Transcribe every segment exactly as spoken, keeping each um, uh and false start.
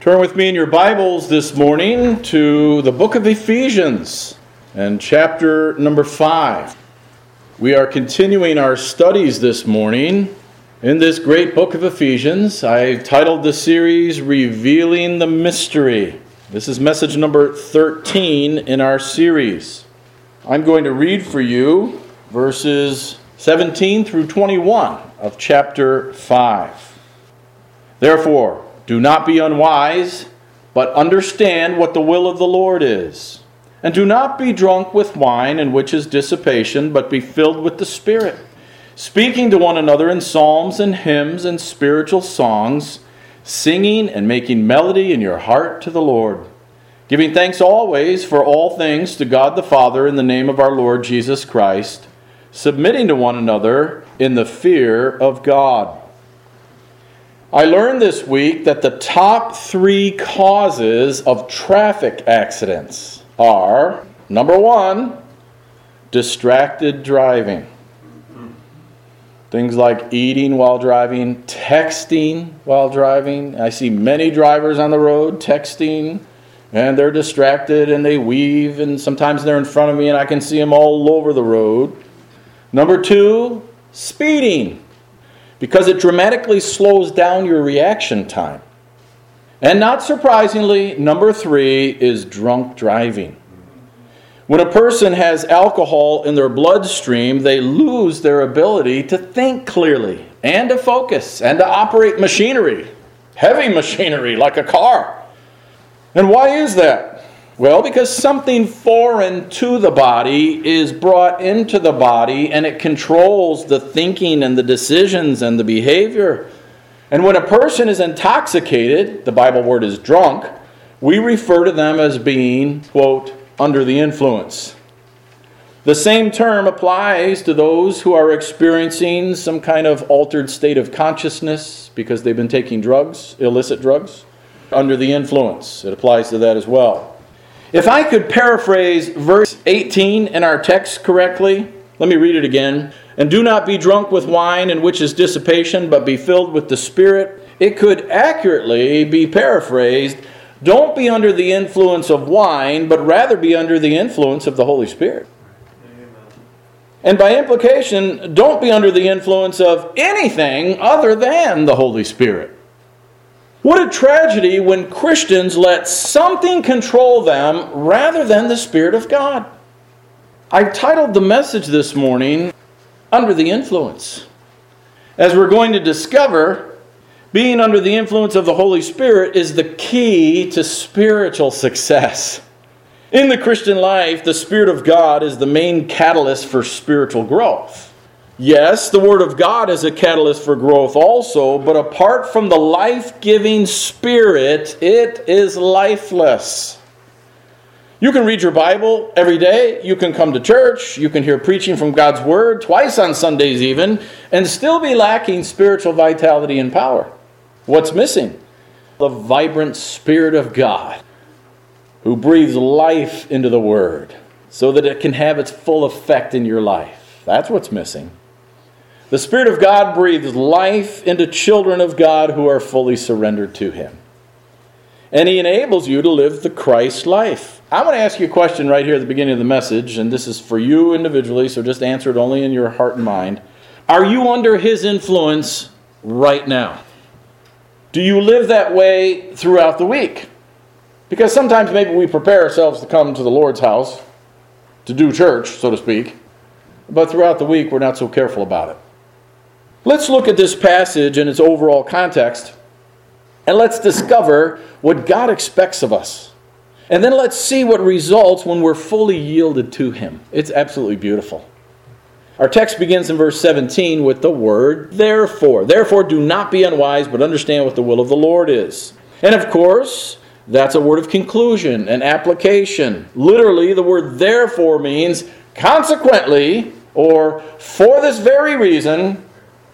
Turn with me in your Bibles this morning to the book of Ephesians and chapter number five. We are continuing our studies this morning in this great book of Ephesians. I titled the series, Revealing the Mystery. This is message number thirteen in our series. I'm going to read for you verses seventeen through twenty-one of chapter five. Therefore, do not be unwise, but understand what the will of the Lord is. And do not be drunk with wine, in which is dissipation, but be filled with the Spirit, speaking to one another in psalms and hymns and spiritual songs, singing and making melody in your heart to the Lord, giving thanks always for all things to God the Father in the name of our Lord Jesus Christ, submitting to one another in the fear of God. I learned this week that the top three causes of traffic accidents are, number one, distracted driving. Things like eating while driving, texting while driving. I see many drivers on the road texting, and they're distracted and they weave, and sometimes they're in front of me and I can see them all over the road. Number two, speeding, because it dramatically slows down your reaction time. And not surprisingly, number three is drunk driving. When a person has alcohol in their bloodstream, they lose their ability to think clearly and to focus and to operate machinery, heavy machinery like a car. And why is that? Well, because something foreign to the body is brought into the body and it controls the thinking and the decisions and the behavior. And when a person is intoxicated, the Bible word is drunk, we refer to them as being, quote, under the influence. The same term applies to those who are experiencing some kind of altered state of consciousness because they've been taking drugs, illicit drugs, under the influence. It applies to that as well. If I could paraphrase verse eighteen in our text correctly, let me read it again. And do not be drunk with wine, in which is dissipation, but be filled with the Spirit. It could accurately be paraphrased, don't be under the influence of wine, but rather be under the influence of the Holy Spirit. Amen. And by implication, don't be under the influence of anything other than the Holy Spirit. What a tragedy when Christians let something control them rather than the Spirit of God. I titled the message this morning, Under the Influence. As we're going to discover, being under the influence of the Holy Spirit is the key to spiritual success. In the Christian life, the Spirit of God is the main catalyst for spiritual growth. Yes, the Word of God is a catalyst for growth also, but apart from the life-giving Spirit, it is lifeless. You can read your Bible every day, you can come to church, you can hear preaching from God's Word, twice on Sundays even, and still be lacking spiritual vitality and power. What's missing? The vibrant Spirit of God, who breathes life into the Word, so that it can have its full effect in your life. That's what's missing. The Spirit of God breathes life into children of God who are fully surrendered to Him. And He enables you to live the Christ life. I want to ask you a question right here at the beginning of the message, and this is for you individually, so just answer it only in your heart and mind. Are you under His influence right now? Do you live that way throughout the week? Because sometimes maybe we prepare ourselves to come to the Lord's house, to do church, so to speak, but throughout the week we're not so careful about it. Let's look at this passage in its overall context, and let's discover what God expects of us. And then let's see what results when we're fully yielded to Him. It's absolutely beautiful. Our text begins in verse seventeen with the word, therefore. Therefore, do not be unwise, but understand what the will of the Lord is. And of course, that's a word of conclusion and application. Literally, the word therefore means consequently, or for this very reason.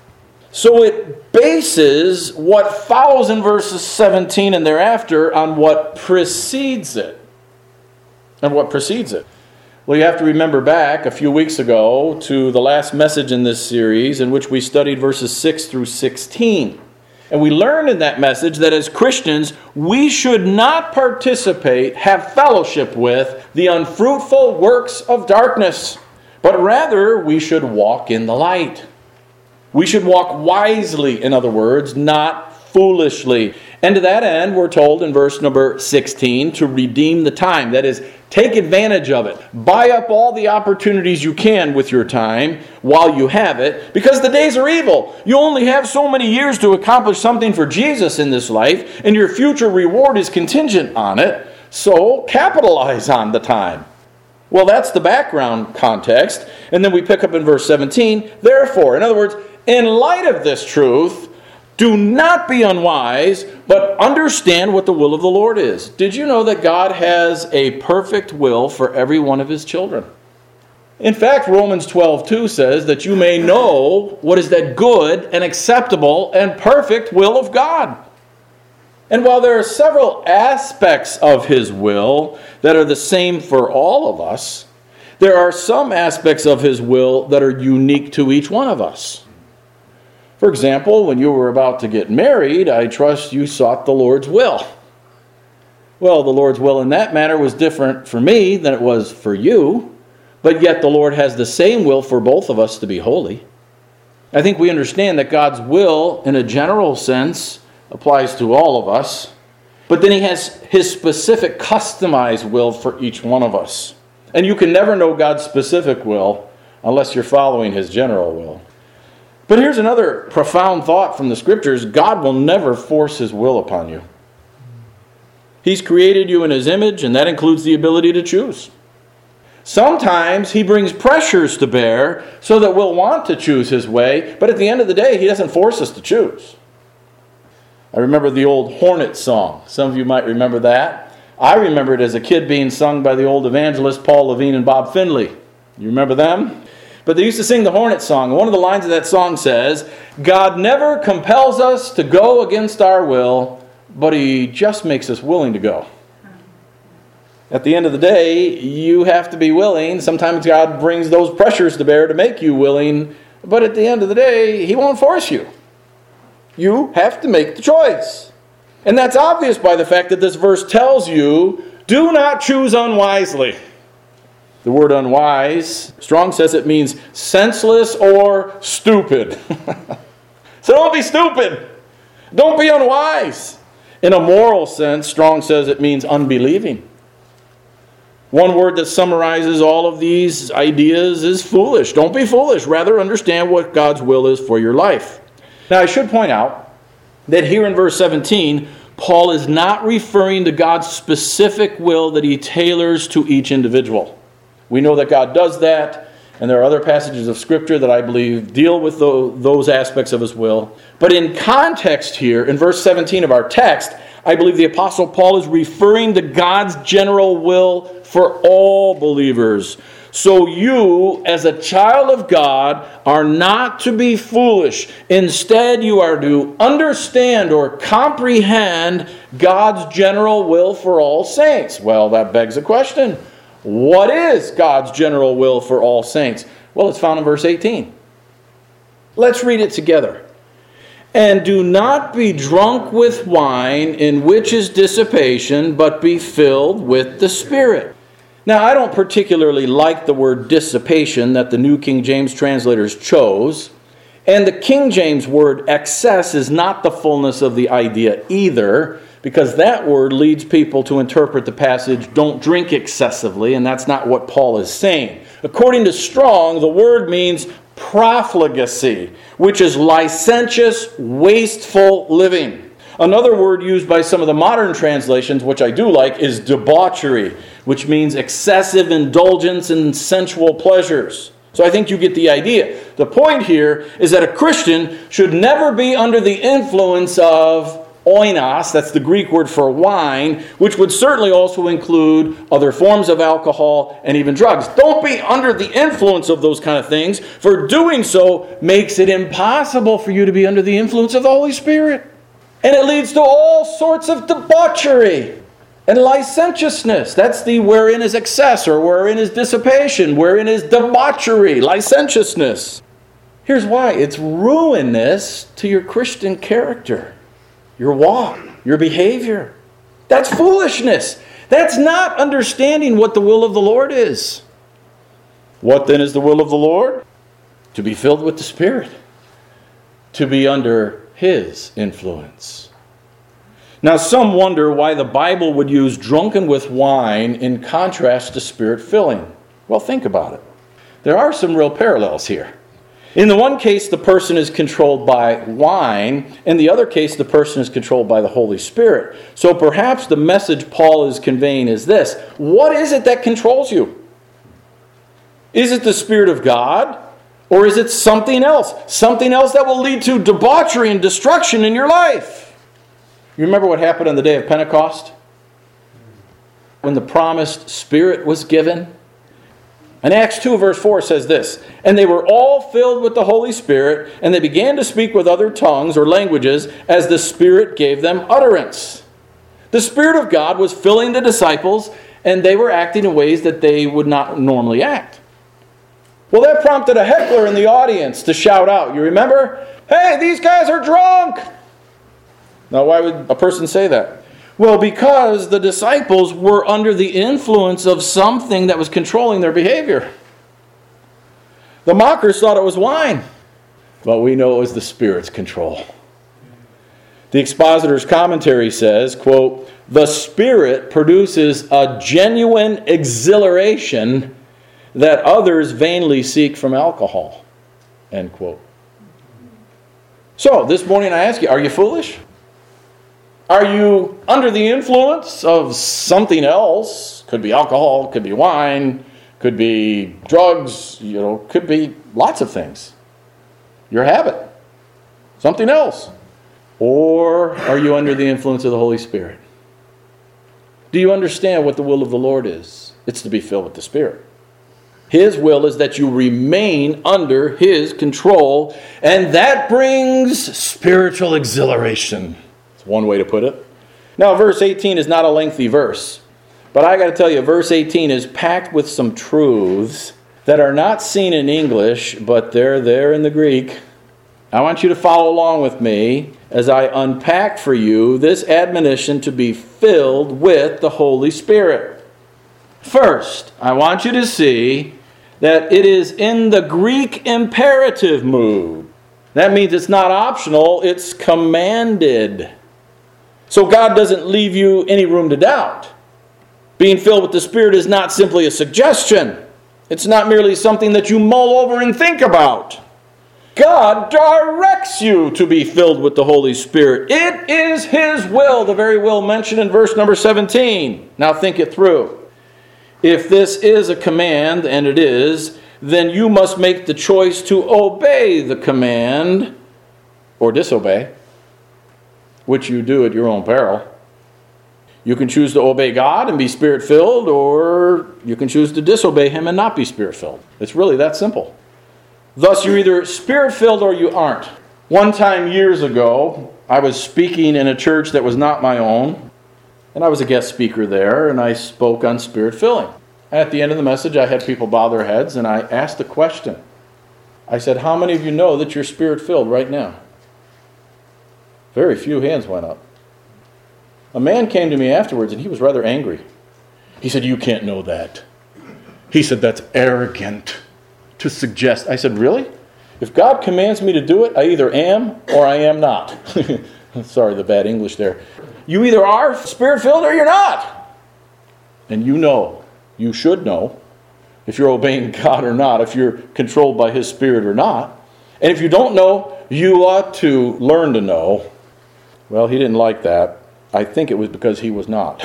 So it bases what follows in verses seventeen and thereafter on what precedes it. And what precedes it? Well, you have to remember back a few weeks ago to the last message in this series in which we studied verses six through sixteen. And we learn in that message that as Christians, we should not participate, have fellowship with the unfruitful works of darkness, but rather we should walk in the light. We should walk wisely, in other words, not foolishly. And to that end, we're told in verse number sixteen to redeem the time. That is, take advantage of it. Buy up all the opportunities you can with your time while you have it, because the days are evil. You only have so many years to accomplish something for Jesus in this life, and your future reward is contingent on it. So capitalize on the time. Well, that's the background context. And then we pick up in verse seventeen. Therefore, in other words, in light of this truth, do not be unwise, but understand what the will of the Lord is. Did you know that God has a perfect will for every one of his children? In fact, Romans twelve two says that you may know what is that good and acceptable and perfect will of God. And while there are several aspects of his will that are the same for all of us, there are some aspects of his will that are unique to each one of us. For example, when you were about to get married, I trust you sought the Lord's will. Well, the Lord's will in that matter was different for me than it was for you, but yet the Lord has the same will for both of us to be holy. I think we understand that God's will, in a general sense, applies to all of us, but then he has his specific customized will for each one of us. And you can never know God's specific will unless you're following his general will. But here's another profound thought from the Scriptures. God will never force his will upon you. He's created you in his image, and that includes the ability to choose. Sometimes he brings pressures to bear so that we'll want to choose his way, but at the end of the day, he doesn't force us to choose. I remember the old Hornet song. Some of you might remember that. I remember it as a kid being sung by the old evangelists Paul Levine and Bob Finley. You remember them? But they used to sing the Hornet song. And one of the lines of that song says, God never compels us to go against our will, but he just makes us willing to go. At the end of the day, you have to be willing. Sometimes God brings those pressures to bear to make you willing, but at the end of the day, he won't force you. You have to make the choice. And that's obvious by the fact that this verse tells you, do not choose unwisely. The word unwise, Strong says it means senseless or stupid. So don't be stupid. Don't be unwise. In a moral sense, Strong says it means unbelieving. One word that summarizes all of these ideas is foolish. Don't be foolish. Rather, understand what God's will is for your life. Now, I should point out that here in verse seventeen, Paul is not referring to God's specific will that he tailors to each individual. We know that God does that, and there are other passages of Scripture that I believe deal with those aspects of his will. But in context here, in verse seventeen of our text, I believe the Apostle Paul is referring to God's general will for all believers. So you, as a child of God, are not to be foolish. Instead, you are to understand or comprehend God's general will for all saints. Well, that begs a question. What is God's general will for all saints? Well, it's found in verse eighteen. Let's read it together. And do not be drunk with wine, in which is dissipation, but be filled with the Spirit. Now, I don't particularly like the word dissipation that the New King James translators chose. And the King James word excess is not the fullness of the idea either, because that word leads people to interpret the passage, don't drink excessively, and that's not what Paul is saying. According to Strong, the word means profligacy, which is licentious, wasteful living. Another word used by some of the modern translations, which I do like, is debauchery, which means excessive indulgence in sensual pleasures. So I think you get the idea. The point here is that a Christian should never be under the influence of oinos, that's the Greek word for wine, which would certainly also include other forms of alcohol and even drugs. Don't be under the influence of those kind of things, for doing so makes it impossible for you to be under the influence of the Holy Spirit. And it leads to all sorts of debauchery and licentiousness. That's the wherein is excess, or wherein is dissipation, wherein is debauchery, licentiousness. Here's why. It's ruinous to your Christian character. your walk, your behavior. That's foolishness. That's not understanding what the will of the Lord is. What then is the will of the Lord? To be filled with the Spirit. To be under His influence. Now some wonder why the Bible would use drunken with wine in contrast to Spirit filling. Well, think about it. There are some real parallels here. In the one case, the person is controlled by wine. In the other case, the person is controlled by the Holy Spirit. So perhaps the message Paul is conveying is this. What is it that controls you? Is it the Spirit of God? Or is it something else? Something else that will lead to debauchery and destruction in your life. You remember what happened on the day of Pentecost? When the promised Spirit was given? And Acts two verse four says this, "And they were all filled with the Holy Spirit, and they began to speak with other tongues or languages as the Spirit gave them utterance." The Spirit of God was filling the disciples, and they were acting in ways that they would not normally act. Well, that prompted a heckler in the audience to shout out. You remember? "Hey, these guys are drunk!" Now, why would a person say that? Well, because the disciples were under the influence of something that was controlling their behavior. The mockers thought it was wine, but we know it was the Spirit's control. The expositor's commentary says, quote, "The Spirit produces a genuine exhilaration that others vainly seek from alcohol." End quote. So, this morning I ask you, are you foolish? Are you under the influence of something else? Could be alcohol, could be wine, could be drugs, you know, could be lots of things. Your habit, something else. Or are you under the influence of the Holy Spirit? Do you understand what the will of the Lord is? It's to be filled with the Spirit. His will is that you remain under His control, and that brings spiritual exhilaration. One way to put it. Now, verse eighteen is not a lengthy verse, but I got to tell you, verse eighteen is packed with some truths that are not seen in English, but they're there in the Greek. I want you to follow along with me as I unpack for you this admonition to be filled with the Holy Spirit. First, I want you to see that it is in the Greek imperative mood. That means it's not optional, it's commanded. So God doesn't leave you any room to doubt. Being filled with the Spirit is not simply a suggestion. It's not merely something that you mull over and think about. God directs you to be filled with the Holy Spirit. It is His will, the very will mentioned in verse number seventeen. Now think it through. If this is a command, and it is, then you must make the choice to obey the command or disobey, which you do at your own peril. You can choose to obey God and be Spirit-filled, or you can choose to disobey Him and not be Spirit-filled. It's really that simple. Thus, you're either Spirit-filled or you aren't. One time years ago, I was speaking in a church that was not my own, and I was a guest speaker there, and I spoke on Spirit-filling. At the end of the message, I had people bow their heads, and I asked a question. I said, "How many of you know that you're Spirit-filled right now?" Very few hands went up. A man came to me afterwards, and he was rather angry. He said, "You can't know that." He said, "That's arrogant to suggest." I said, "Really? If God commands me to do it, I either am or I am not." Sorry, the bad English there. You either are Spirit-filled or you're not. And you know, you should know, if you're obeying God or not, if you're controlled by His Spirit or not. And if you don't know, you ought to learn to know. Well, he didn't like that. I think it was because he was not.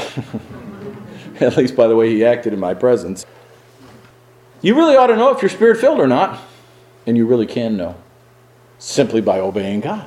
At least by the way he acted in my presence. You really ought to know if you're Spirit-filled or not. And you really can know. Simply by obeying God.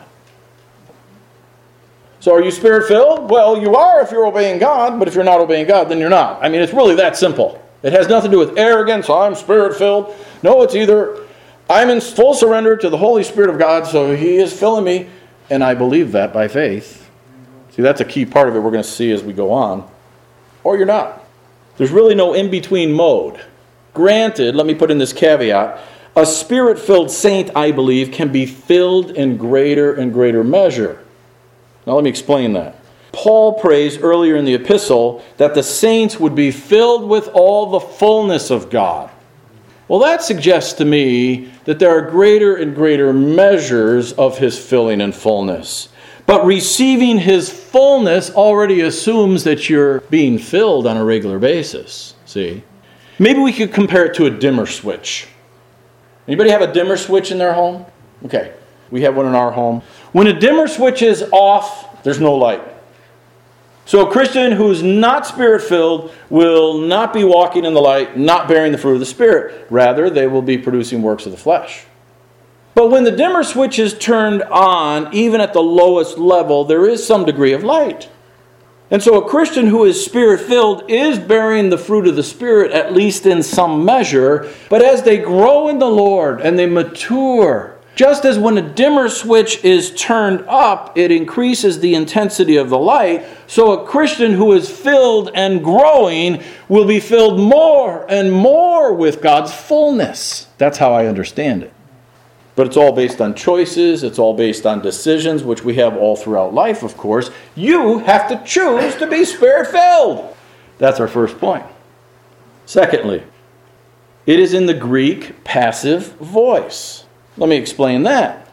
So are you Spirit-filled? Well, you are if you're obeying God. But if you're not obeying God, then you're not. I mean, it's really that simple. It has nothing to do with arrogance. I'm Spirit-filled. No, it's either I'm in full surrender to the Holy Spirit of God, so He is filling me. And I believe that by faith. See, that's a key part of it we're going to see as we go on. Or you're not. There's really no in-between mode. Granted, let me put in this caveat, a Spirit-filled saint, I believe, can be filled in greater and greater measure. Now let me explain that. Paul prays earlier in the epistle that the saints would be filled with all the fullness of God. Well, that suggests to me that there are greater and greater measures of his filling and fullness. But receiving his fullness already assumes that you're being filled on a regular basis. See? Maybe we could compare it to a dimmer switch. Anybody have a dimmer switch in their home? Okay, we have one in our home. When a dimmer switch is off, there's no light. So a Christian who's not Spirit-filled will not be walking in the light, not bearing the fruit of the Spirit. Rather, they will be producing works of the flesh. But when the dimmer switch is turned on, even at the lowest level, there is some degree of light. And so a Christian who is Spirit-filled is bearing the fruit of the Spirit, at least in some measure. But as they grow in the Lord and they mature, just as when a dimmer switch is turned up, it increases the intensity of the light, so a Christian who is filled and growing will be filled more and more with God's fullness. That's how I understand it. But it's all based on choices. It's all based on decisions, which we have all throughout life, of course. You have to choose to be Spirit-filled. That's our first point. Secondly, it is in the Greek passive voice. Let me explain that.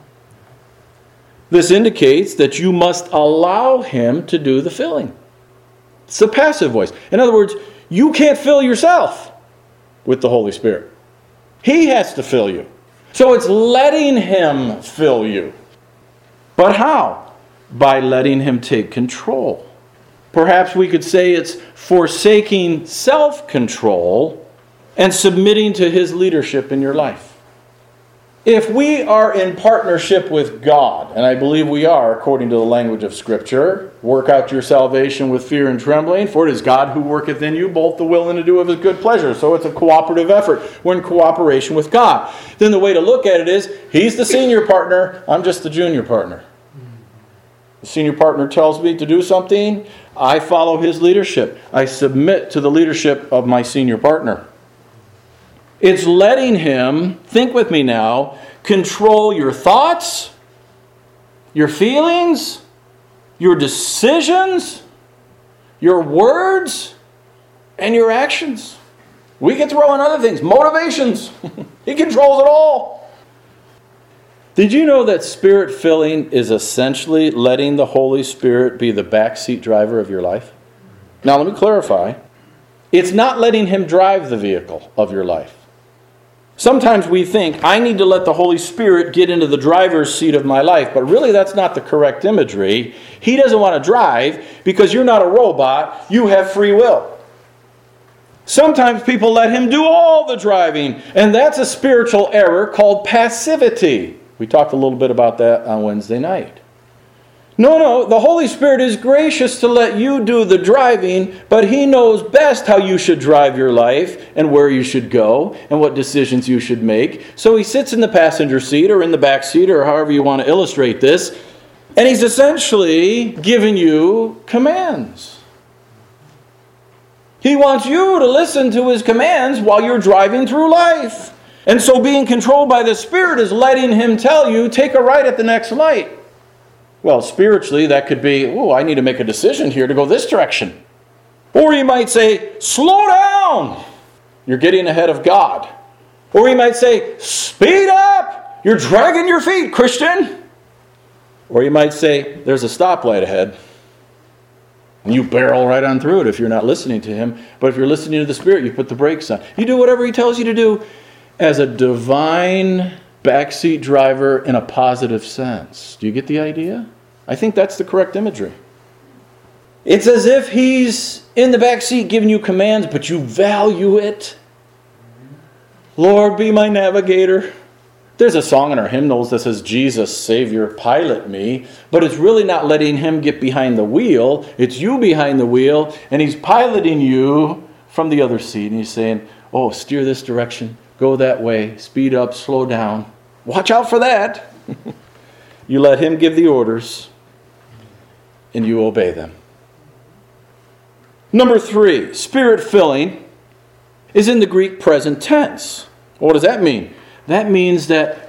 This indicates that you must allow him to do the filling. It's a passive voice. In other words, you can't fill yourself with the Holy Spirit. He has to fill you. So it's letting him fill you. But how? By letting him take control. Perhaps we could say it's forsaking self-control and submitting to his leadership in your life. If we are in partnership with God, and I believe we are according to the language of Scripture, work out your salvation with fear and trembling, for it is God who worketh in you both the will and to do of his good pleasure. So it's a cooperative effort. We're in cooperation with God. Then the way to look at it is, he's the senior partner, I'm just the junior partner. The senior partner tells me to do something, I follow his leadership. I submit to the leadership of my senior partner. It's letting him, think with me now, control your thoughts, your feelings, your decisions, your words, and your actions. We can throw in other things, motivations. He controls it all. Did you know that Spirit filling is essentially letting the Holy Spirit be the backseat driver of your life? Now let me clarify. It's not letting him drive the vehicle of your life. Sometimes we think, I need to let the Holy Spirit get into the driver's seat of my life. But really, that's not the correct imagery. He doesn't want to drive because you're not a robot. You have free will. Sometimes people let him do all the driving. And that's a spiritual error called passivity. We talked a little bit about that on Wednesday night. No, no, the Holy Spirit is gracious to let you do the driving, but he knows best how you should drive your life and where you should go and what decisions you should make. So he sits in the passenger seat or in the back seat or however you want to illustrate this, and he's essentially giving you commands. He wants you to listen to his commands while you're driving through life. And so being controlled by the Spirit is letting him tell you, take a right at the next light. Well, spiritually, that could be, oh, I need to make a decision here to go this direction. Or he might say, slow down. You're getting ahead of God. Or he might say, speed up. You're dragging your feet, Christian. Or he might say, there's a stoplight ahead. And you barrel right on through it if you're not listening to him. But if you're listening to the Spirit, you put the brakes on. You do whatever he tells you to do as a divine backseat driver in a positive sense. Do you get the idea? I think that's the correct imagery. It's as if he's in the backseat giving you commands, but you value it. Lord, be my navigator. There's a song in our hymnals that says, Jesus, Savior, pilot me. But it's really not letting him get behind the wheel. It's you behind the wheel, and he's piloting you from the other seat. And he's saying, oh, steer this direction. Go that way. Speed up. Slow down. Watch out for that. You let him give the orders, and you obey them. Number three, Spirit filling is in the Greek present tense. What does that mean? That means that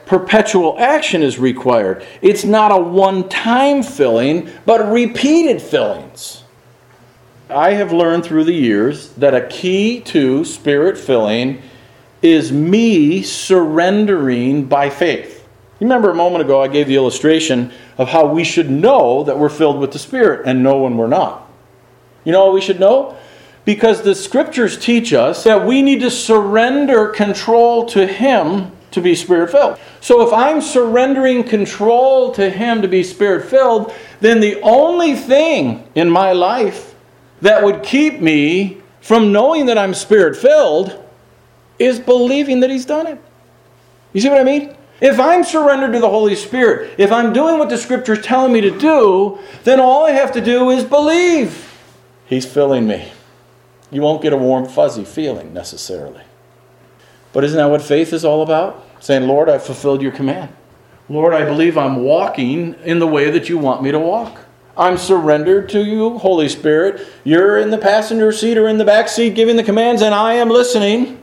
perpetual action is required. It's not a one-time filling, but repeated fillings. I have learned through the years that a key to Spirit filling is me surrendering by faith. You remember a moment ago I gave the illustration of how we should know that we're filled with the Spirit and know when we're not. You know what we should know? Because the Scriptures teach us that we need to surrender control to Him to be Spirit-filled. So if I'm surrendering control to Him to be Spirit-filled, then the only thing in my life that would keep me from knowing that I'm Spirit-filled is believing that He's done it. You see what I mean? If I'm surrendered to the Holy Spirit, if I'm doing what the Scripture's telling me to do, then all I have to do is believe He's filling me. You won't get a warm, fuzzy feeling necessarily. But isn't that what faith is all about? Saying, Lord, I've fulfilled your command. Lord, I believe I'm walking in the way that you want me to walk. I'm surrendered to you, Holy Spirit. You're in the passenger seat or in the back seat giving the commands, and I am listening.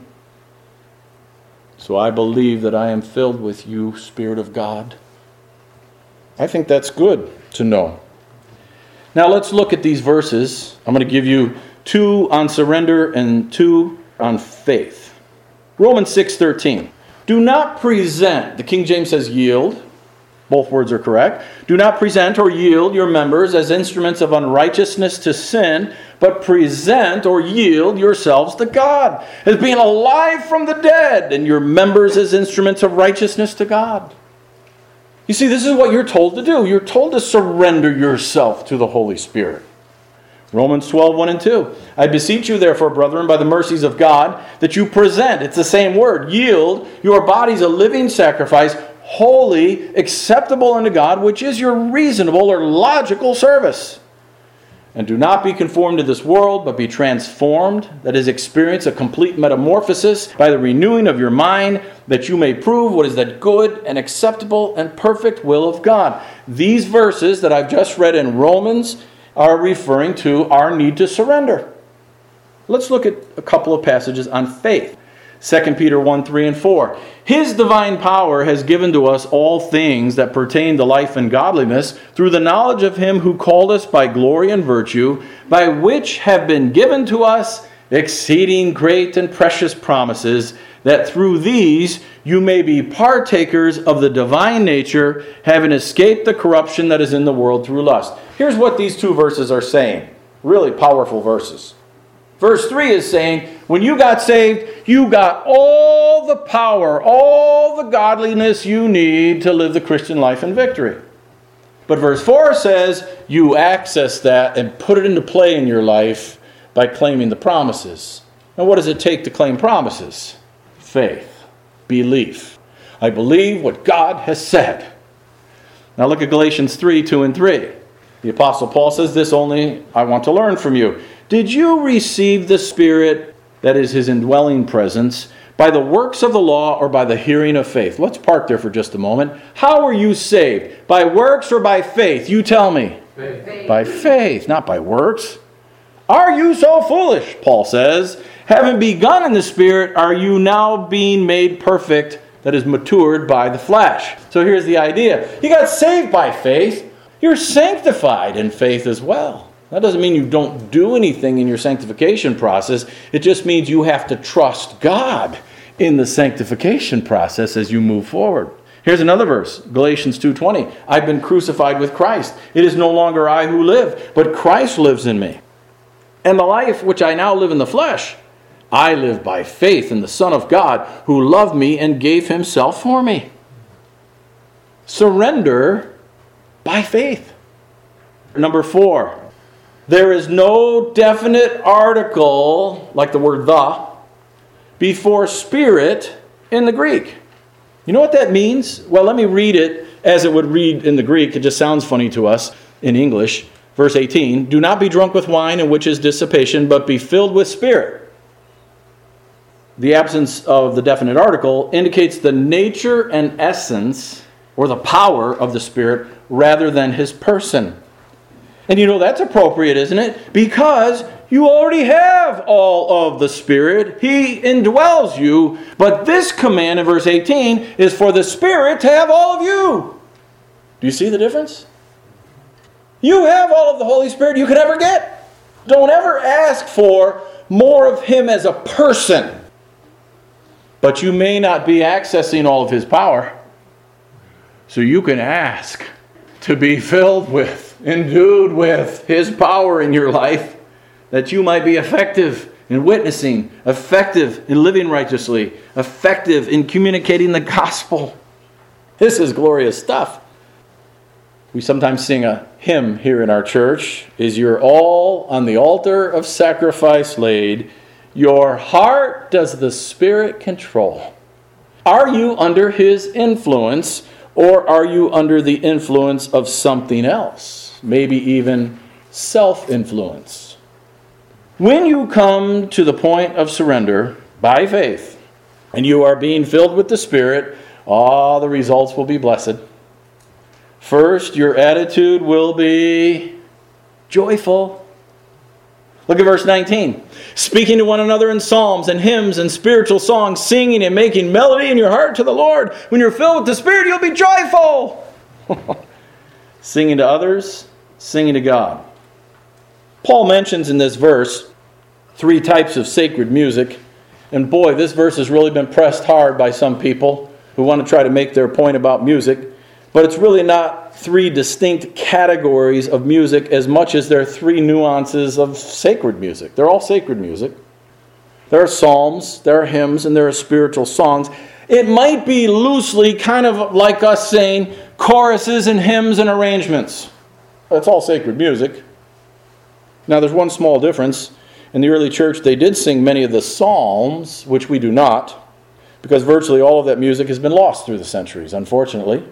So I believe that I am filled with you, Spirit of God. I think that's good to know. Now let's look at these verses. I'm going to give you two on surrender and two on faith. Romans six thirteen. Do not present, the King James says yield. Both words are correct. Do not present or yield your members as instruments of unrighteousness to sin, but present or yield yourselves to God as being alive from the dead, and your members as instruments of righteousness to God. You see, this is what you're told to do. You're told to surrender yourself to the Holy Spirit. Romans twelve, one and two. I beseech you, therefore, brethren, by the mercies of God, that you present, it's the same word, yield your bodies a living sacrifice, holy, acceptable unto God, which is your reasonable or logical service. And do not be conformed to this world, but be transformed, that is, experience a complete metamorphosis by the renewing of your mind, that you may prove what is that good and acceptable and perfect will of God. These verses that I've just read in Romans are referring to our need to surrender. Let's look at a couple of passages on faith. Second Peter one, three, and four. His divine power has given to us all things that pertain to life and godliness through the knowledge of Him who called us by glory and virtue, by which have been given to us exceeding great and precious promises, that through these you may be partakers of the divine nature, having escaped the corruption that is in the world through lust. Here's what these two verses are saying. Really powerful verses. Verse three is saying, when you got saved, you got all the power, all the godliness you need to live the Christian life in victory. But verse four says, you access that and put it into play in your life by claiming the promises. Now, what does it take to claim promises? Faith, belief. I believe what God has said. Now look at Galatians three, two and three. The Apostle Paul says, this only I want to learn from you. Did you receive the Spirit, that is His indwelling presence, by the works of the law or by the hearing of faith? Let's park there for just a moment. How are you saved? By works or by faith? You tell me. Faith. By faith, not by works. Are you so foolish, Paul says? Having begun in the Spirit, are you now being made perfect, that is matured by the flesh? So here's the idea. You got saved by faith. You're sanctified in faith as well. That doesn't mean you don't do anything in your sanctification process. It just means you have to trust God in the sanctification process as you move forward. Here's another verse, Galatians two twenty. I've been crucified with Christ. It is no longer I who live, but Christ lives in me. And the life which I now live in the flesh, I live by faith in the Son of God, who loved me and gave Himself for me. Surrender by faith. Number four. There is no definite article, like the word the, before Spirit in the Greek. You know what that means? Well, let me read it as it would read in the Greek. It just sounds funny to us in English. Verse eighteen, do not be drunk with wine, in which is dissipation, but be filled with Spirit. The absence of the definite article indicates the nature and essence, or the power of the Spirit, rather than His person. And you know, that's appropriate, isn't it? Because You already have all of the Spirit. He indwells you. But this command in verse eighteen is for the Spirit to have all of you. Do you see the difference? You have all of the Holy Spirit you could ever get. Don't ever ask for more of Him as a person. But you may not be accessing all of His power. So you can ask to be filled with, endued with His power in your life, that you might be effective in witnessing, effective in living righteously, effective in communicating the gospel. This is glorious stuff. We sometimes sing a hymn here in our church. Is your all on the altar of sacrifice laid? Your heart does the Spirit control. Are you under His influence, or are you under the influence of something else? Maybe even self-influence. When you come to the point of surrender by faith, and you are being filled with the Spirit, all the results will be blessed. First, your attitude will be joyful. Look at verse nineteen. Speaking to one another in psalms and hymns and spiritual songs, singing and making melody in your heart to the Lord. When you're filled with the Spirit, you'll be joyful. Singing to others, singing to God. Paul mentions in this verse three types of sacred music. And boy, this verse has really been pressed hard by some people who want to try to make their point about music. But it's really not three distinct categories of music as much as there are three nuances of sacred music. They're all sacred music. There are psalms, there are hymns, and there are spiritual songs. It might be loosely kind of like us saying choruses and hymns and arrangements. It's all sacred music. Now there's one small difference. In the early church, they did sing many of the psalms, which we do not, because virtually all of that music has been lost through the centuries, unfortunately.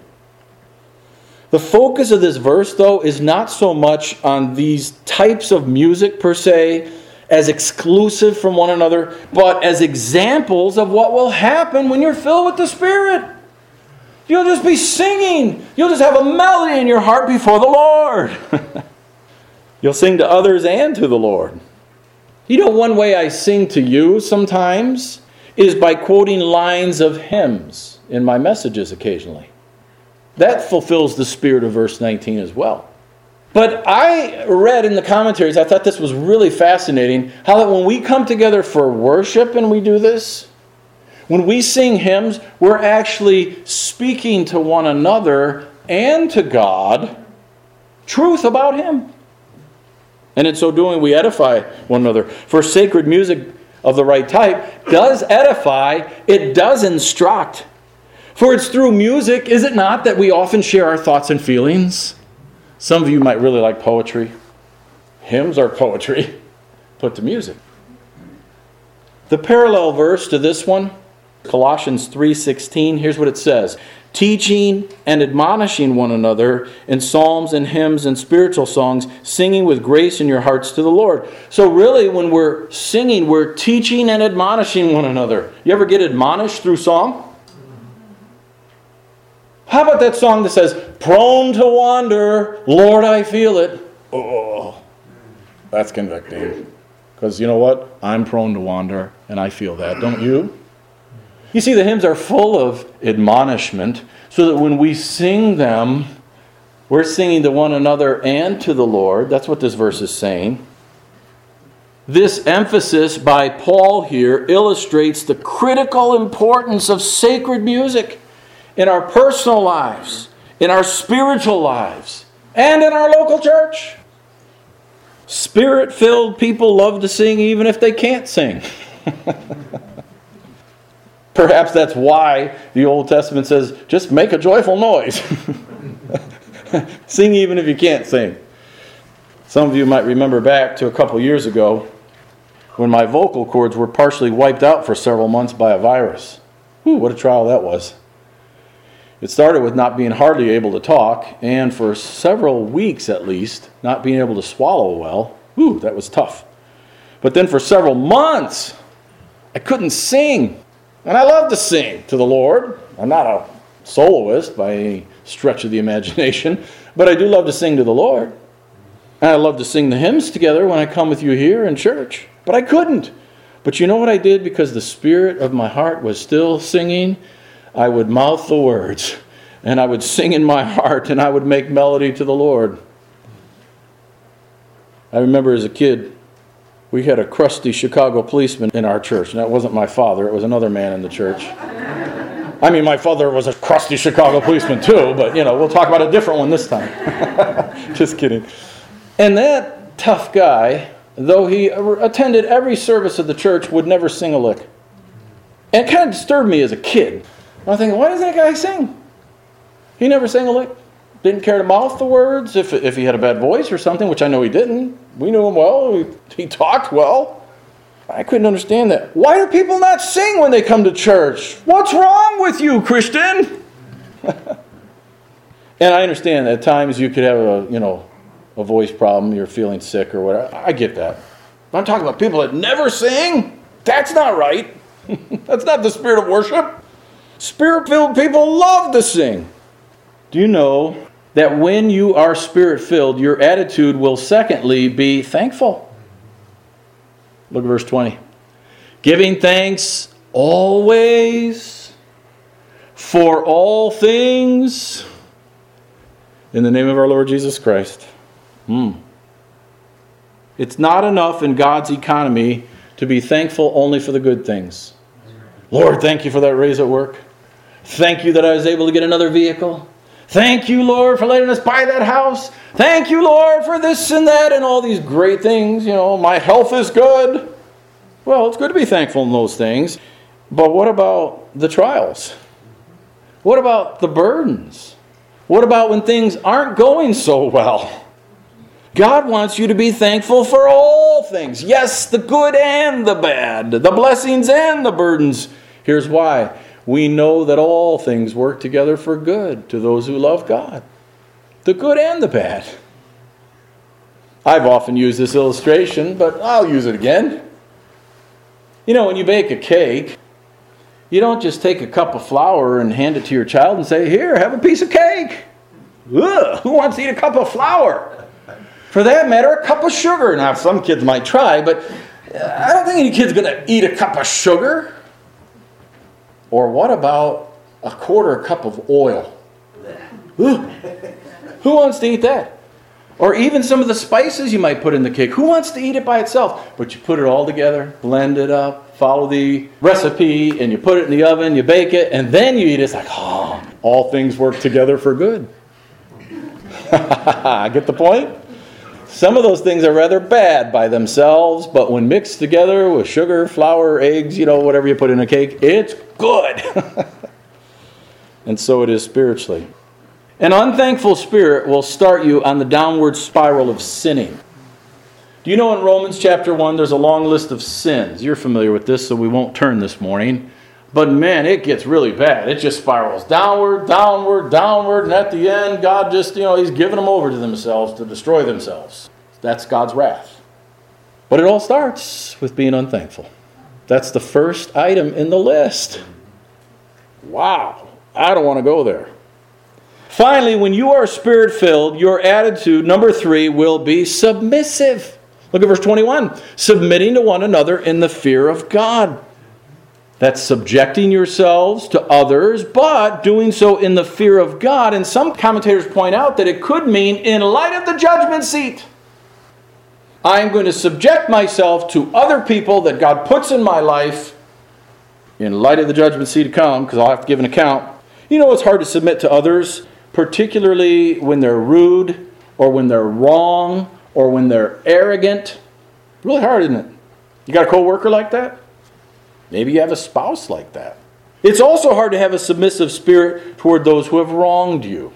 The focus of this verse, though, is not so much on these types of music per se, as exclusive from one another, but as examples of what will happen when you're filled with the Spirit. You'll just be singing. You'll just have a melody in your heart before the Lord. You'll sing to others and to the Lord. You know, one way I sing to you sometimes is by quoting lines of hymns in my messages occasionally. That fulfills the spirit of verse nineteen as well. But I read in the commentaries, I thought this was really fascinating, how that when we come together for worship and we do this, when we sing hymns, we're actually speaking to one another and to God truth about Him. And in so doing, we edify one another. For sacred music of the right type does edify, it does instruct. For it's through music, is it not, that we often share our thoughts and feelings? Some of you might really like poetry. Hymns are poetry put to music. The parallel verse to this one, Colossians three sixteen, here's what it says. Teaching and admonishing one another in psalms and hymns and spiritual songs, singing with grace in your hearts to the Lord. So really, when we're singing, we're teaching and admonishing one another. You ever get admonished through song? How about that song that says, prone to wander, Lord, I feel it. Oh, that's convicting. Because you know what? I'm prone to wander, and I feel that, don't you? You see, the hymns are full of admonishment, so that when we sing them, we're singing to one another and to the Lord. That's what this verse is saying. This emphasis by Paul here illustrates the critical importance of sacred music in our personal lives, in our spiritual lives, and in our local church. Spirit-filled people love to sing even if they can't sing. Perhaps that's why the Old Testament says, just make a joyful noise. Sing even if you can't sing. Some of you might remember back to a couple years ago when my vocal cords were partially wiped out for several months by a virus. Whew, what a trial that was. It started with not being hardly able to talk, and for several weeks at least, not being able to swallow well. Whew, that was tough. But then for several months, I couldn't sing. And I love to sing to the Lord. I'm not a soloist by any stretch of the imagination, but I do love to sing to the Lord. And I love to sing the hymns together when I come with you here in church. But I couldn't. But you know what I did? Because the spirit of my heart was still singing, I would mouth the words. And I would sing in my heart, and I would make melody to the Lord. I remember as a kid, we had a crusty Chicago policeman in our church. And that wasn't my father. It was another man in the church. I mean, my father was a crusty Chicago policeman too, but, you know, we'll talk about a different one this time. Just kidding. And that tough guy, though he attended every service of the church, would never sing a lick. And it kind of disturbed me as a kid. I was thinking, why doesn't that guy sing? He never sang a lick. Didn't care to mouth the words if, if he had a bad voice or something, which I know he didn't. We knew him well. He, he talked well. I couldn't understand that. Why do people not sing when they come to church? What's wrong with you, Christian? And I understand that at times you could have a, you know, a voice problem, you're feeling sick or whatever. I get that. But I'm talking about people that never sing. That's not right. That's not the spirit of worship. Spirit-filled people love to sing. Do you know that when you are spirit-filled, your attitude will secondly be thankful? Look at verse twenty. Giving thanks always for all things in the name of our Lord Jesus Christ. Hmm. It's not enough in God's economy to be thankful only for the good things. Lord, thank you for that raise at work. Thank you that I was able to get another vehicle. Thank you, Lord, for letting us buy that house. Thank you, Lord, for this and that and all these great things. You know, my health is good. Well, it's good to be thankful in those things. But what about the trials? What about the burdens? What about when things aren't going so well? God wants you to be thankful for all things. Yes, the good and the bad, the blessings and the burdens. Here's why. We know that all things work together for good to those who love God. The good and the bad. I've often used this illustration, but I'll use it again. You know, when you bake a cake, you don't just take a cup of flour and hand it to your child and say, here, have a piece of cake. Ugh, who wants to eat a cup of flour? For that matter, a cup of sugar. Now, some kids might try, but I don't think any kid's going to eat a cup of sugar. Or what about a quarter cup of oil? Ugh. Who wants to eat that? Or even some of the spices you might put in the cake. Who wants to eat it by itself? But you put it all together, blend it up, follow the recipe, and you put it in the oven, you bake it, and then you eat it. It's like, oh, all things work together for good. Get the point? Some of those things are rather bad by themselves, but when mixed together with sugar, flour, eggs, you know, whatever you put in a cake, it's good. And so it is spiritually. An unthankful spirit will start you on the downward spiral of sinning. Do you know in Romans chapter one, there's a long list of sins? You're familiar with this, so we won't turn this morning. But man, it gets really bad. It just spirals downward, downward, downward, and at the end, God just, you know, He's giving them over to themselves to destroy themselves. That's God's wrath. But it all starts with being unthankful. That's the first item in the list. Wow, I don't want to go there. Finally, when you are spirit-filled, your attitude, number three, will be submissive. Look at verse twenty-one. Submitting to one another in the fear of God. That's subjecting yourselves to others, but doing so in the fear of God. And some commentators point out that it could mean in light of the judgment seat. I'm going to subject myself to other people that God puts in my life in light of the judgment seat to come, because I'll have to give an account. You know, it's hard to submit to others, particularly when they're rude, or when they're wrong, or when they're arrogant. Really hard, isn't it? You got a coworker like that? Maybe you have a spouse like that. It's also hard to have a submissive spirit toward those who have wronged you.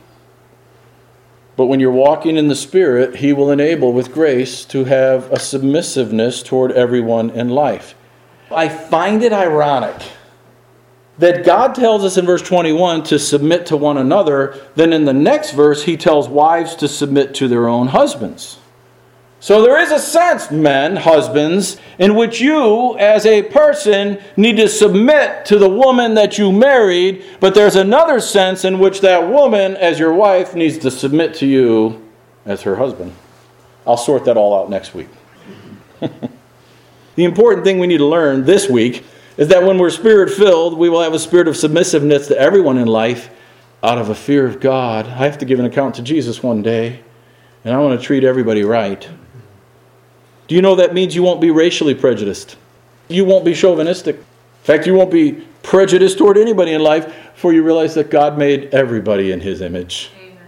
But when you're walking in the Spirit, He will enable with grace to have a submissiveness toward everyone in life. I find it ironic that God tells us in verse twenty-one to submit to one another, then in the next verse He tells wives to submit to their own husbands. So there is a sense, men, husbands, in which you, as a person, need to submit to the woman that you married, but there's another sense in which that woman, as your wife, needs to submit to you as her husband. I'll sort that all out next week. The important thing we need to learn this week is that when we're Spirit-filled, we will have a spirit of submissiveness to everyone in life out of a fear of God. I have to give an account to Jesus one day, and I want to treat everybody right. Do you know that means you won't be racially prejudiced? You won't be chauvinistic. In fact, you won't be prejudiced toward anybody in life, for you realize that God made everybody in His image.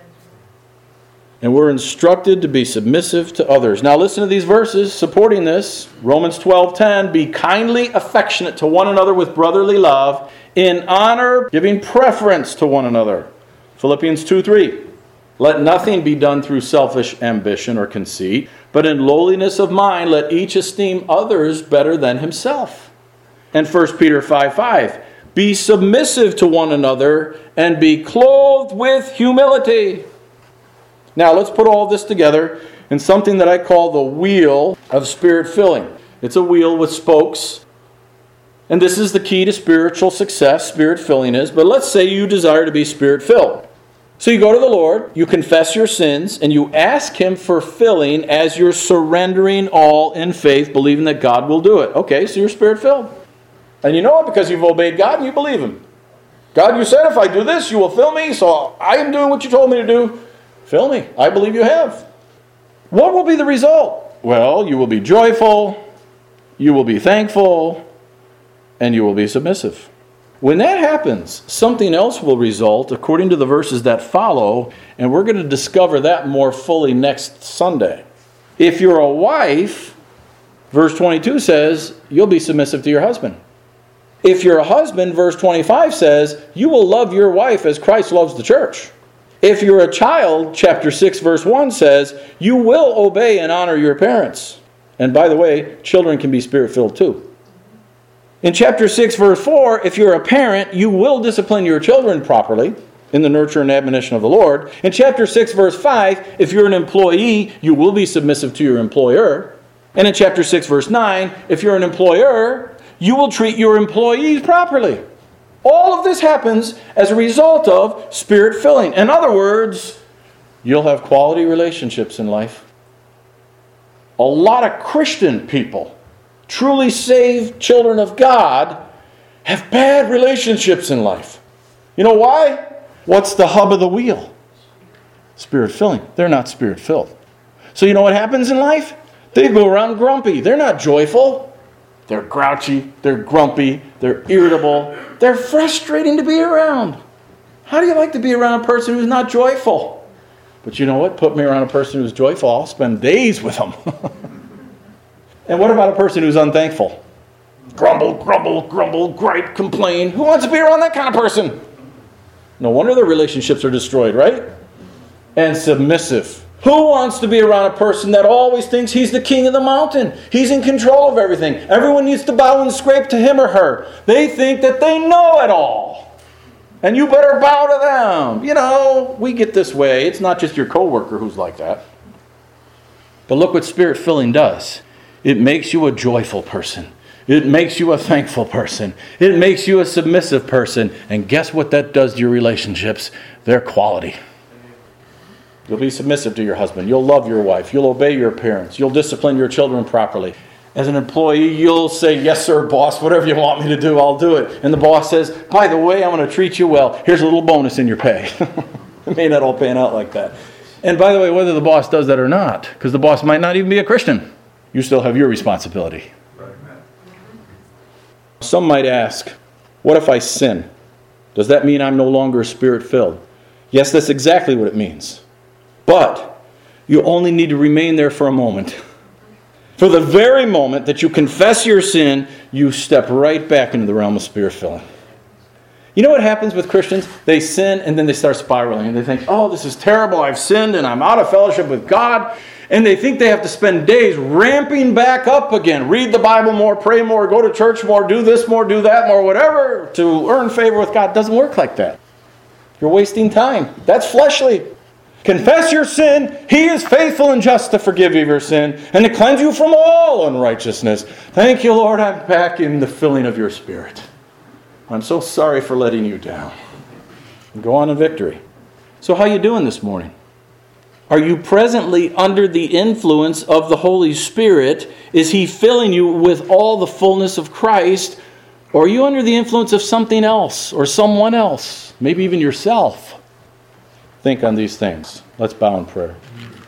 And we're instructed to be submissive to others. Now listen to these verses supporting this. Romans twelve ten, be kindly affectionate to one another with brotherly love, in honor, giving preference to one another. Philippians two three, let nothing be done through selfish ambition or conceit, but in lowliness of mind let each esteem others better than himself. And First Peter five five, be submissive to one another and be clothed with humility. Now let's put all this together in something that I call the wheel of spirit filling. It's a wheel with spokes. And this is the key to spiritual success, spirit filling is. But let's say you desire to be spirit filled. So you go to the Lord, you confess your sins, and you ask Him for filling as you're surrendering all in faith, believing that God will do it. Okay, so you're spirit filled. And you know it because you've obeyed God and you believe Him. God, you said if I do this, you will fill me, so I am doing what you told me to do. Fill me. I believe you have. What will be the result? Well, you will be joyful, you will be thankful, and you will be submissive. When that happens, something else will result according to the verses that follow, and we're going to discover that more fully next Sunday. If you're a wife, verse twenty-two says, you'll be submissive to your husband. If you're a husband, verse twenty-five says, you will love your wife as Christ loves the church. If you're a child, chapter six, verse one says, you will obey and honor your parents. And by the way, children can be spirit-filled too. In chapter six, verse four, if you're a parent, you will discipline your children properly in the nurture and admonition of the Lord. In chapter six, verse five, if you're an employee, you will be submissive to your employer. And in chapter six, verse nine, if you're an employer, you will treat your employees properly. All of this happens as a result of spirit filling. In other words, you'll have quality relationships in life. A lot of Christian people, truly saved children of God, have bad relationships in life. You know why? What's the hub of the wheel? Spirit filling. They're not spirit filled. So you know what happens in life? They go around grumpy. They're not joyful. They're grouchy, they're grumpy, they're irritable, they're frustrating to be around. How do you like to be around a person who's not joyful? But you know what? Put me around a person who's joyful, I'll spend days with them. And what about a person who's unthankful? Grumble, grumble, grumble, gripe, complain. Who wants to be around that kind of person? No wonder their relationships are destroyed, right? And submissive. Who wants to be around a person that always thinks he's the king of the mountain? He's in control of everything. Everyone needs to bow and scrape to him or her. They think that they know it all. And you better bow to them. You know, we get this way. It's not just your coworker who's like that. But look what spirit filling does. It makes you a joyful person. It makes you a thankful person. It makes you a submissive person. And guess what that does to your relationships? They're quality. You'll be submissive to your husband. You'll love your wife. You'll obey your parents. You'll discipline your children properly. As an employee, you'll say, yes, sir, boss, whatever you want me to do, I'll do it. And the boss says, by the way, I'm going to treat you well. Here's a little bonus in your pay. It may not all pan out like that. And by the way, whether the boss does that or not, because the boss might not even be a Christian, you still have your responsibility. Some might ask, what if I sin? Does that mean I'm no longer spirit-filled? Yes, that's exactly what it means. But you only need to remain there for a moment. For the very moment that you confess your sin, you step right back into the realm of spirit filling. You know what happens with Christians? They sin and then they start spiraling. And they think, oh, this is terrible. I've sinned and I'm out of fellowship with God. And they think they have to spend days ramping back up again. Read the Bible more, pray more, go to church more, do this more, do that more, whatever, to earn favor with God. It doesn't work like that. You're wasting time. That's fleshly. Confess your sin. He is faithful and just to forgive you your sin and to cleanse you from all unrighteousness. Thank you, Lord, I'm back in the filling of your Spirit. I'm so sorry for letting you down. And go on in victory. So how you doing this morning? Are you presently under the influence of the Holy Spirit? Is He filling you with all the fullness of Christ? Or are you under the influence of something else or someone else? Maybe even yourself. Think on these things. Let's bow in prayer.